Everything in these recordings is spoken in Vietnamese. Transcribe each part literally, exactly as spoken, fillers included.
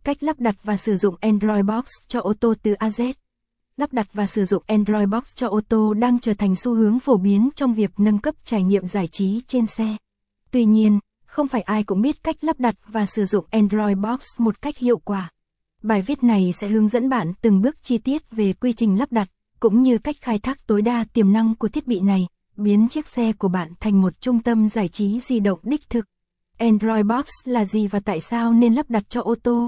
Cách lắp đặt và sử dụng Android Box cho ô tô từ A Z. Lắp đặt và sử dụng Android Box cho ô tô đang trở thành xu hướng phổ biến trong việc nâng cấp trải nghiệm giải trí trên xe. Tuy nhiên, không phải ai cũng biết cách lắp đặt và sử dụng Android Box một cách hiệu quả. Bài viết này sẽ hướng dẫn bạn từng bước chi tiết về quy trình lắp đặt, cũng như cách khai thác tối đa tiềm năng của thiết bị này, biến chiếc xe của bạn thành một trung tâm giải trí di động đích thực. Android Box là gì và tại sao nên lắp đặt cho ô tô?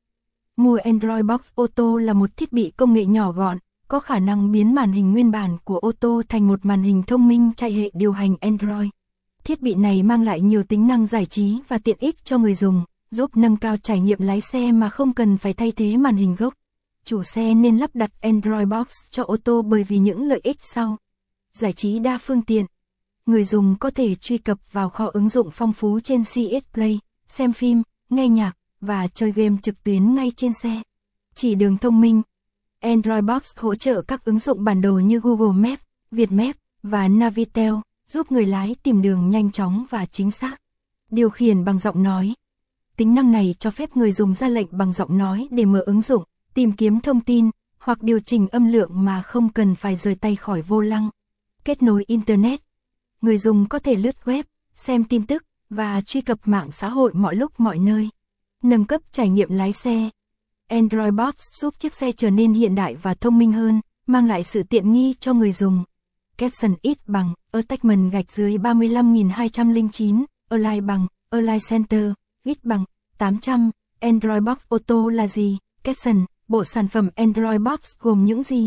Mua Android Box Auto là một thiết bị công nghệ nhỏ gọn, có khả năng biến màn hình nguyên bản của ô tô thành một màn hình thông minh chạy hệ điều hành Android. Thiết bị này mang lại nhiều tính năng giải trí và tiện ích cho người dùng, giúp nâng cao trải nghiệm lái xe mà không cần phải thay thế màn hình gốc. Chủ xe nên lắp đặt Android Box cho ô tô bởi vì những lợi ích sau. Giải trí đa phương tiện. Người dùng có thể truy cập vào kho ứng dụng phong phú trên xê ét Play, xem phim, nghe nhạc và chơi game trực tuyến ngay trên xe. Chỉ đường thông minh. Android Box hỗ trợ các ứng dụng bản đồ như Google Maps, Vietmaps và Navitel, giúp người lái tìm đường nhanh chóng và chính xác. Điều khiển bằng giọng nói. Tính năng này cho phép người dùng ra lệnh bằng giọng nói để mở ứng dụng, tìm kiếm thông tin, hoặc điều chỉnh âm lượng mà không cần phải rời tay khỏi vô lăng. Kết nối Internet. Người dùng có thể lướt web, xem tin tức và truy cập mạng xã hội mọi lúc mọi nơi. Nâng cấp trải nghiệm lái xe. Android Box giúp chiếc xe trở nên hiện đại và thông minh hơn, mang lại sự tiện nghi cho người dùng. Caption ít bằng, Attachment gạch dưới ba mươi lăm nghìn hai trăm lẻ chín, Align bằng, Align Center, ít bằng, tám trăm. Android Box Auto là gì? Caption, bộ sản phẩm Android Box gồm những gì?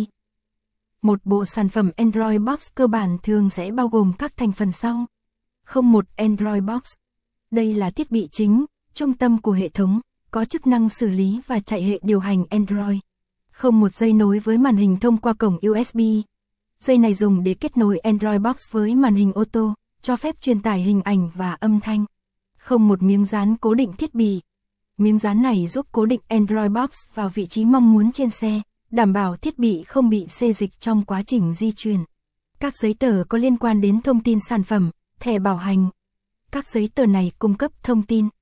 Một bộ sản phẩm Android Box cơ bản thường sẽ bao gồm các thành phần sau. không một Android Box. Đây là thiết bị chính, trung tâm của hệ thống, có chức năng xử lý và chạy hệ điều hành Android. không một dây nối với màn hình thông qua cổng u ét bê. Dây này dùng để kết nối Android Box với màn hình ô tô, cho phép truyền tải hình ảnh và âm thanh. không một miếng dán cố định thiết bị. Miếng dán này giúp cố định Android Box vào vị trí mong muốn trên xe, đảm bảo thiết bị không bị xê dịch trong quá trình di chuyển. Các giấy tờ có liên quan đến thông tin sản phẩm, thẻ bảo hành. Các giấy tờ này cung cấp thông tin